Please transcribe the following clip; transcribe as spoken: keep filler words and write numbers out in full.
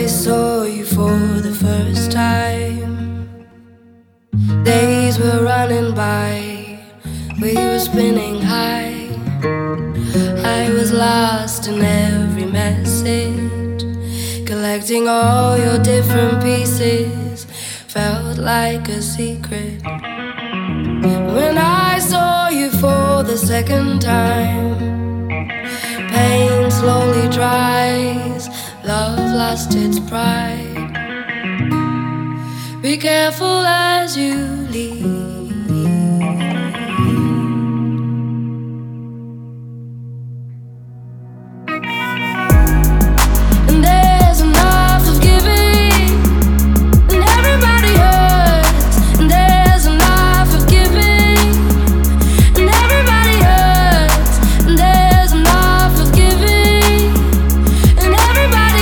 I saw you for the first time, days were running by, we were spinning high. I was lost in every message, collecting all your different pieces, felt like a secret. When I saw you for the second time, pain slowly dries, love lost its pride. Be careful as you leave.